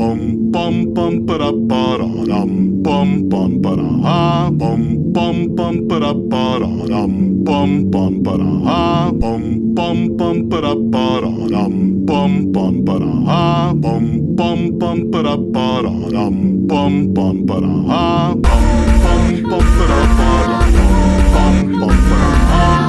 bum bum bum ba da ba da dum bum bum ba da ha bum bum bum ba da ba da dum bum bum ba da ha bum bum bum ba da ba da dum bum bum ba da ha bum bum bum ba da ba da dum bum bum ba da ha bum bum bum ba da ba da dum bum bum ba da ha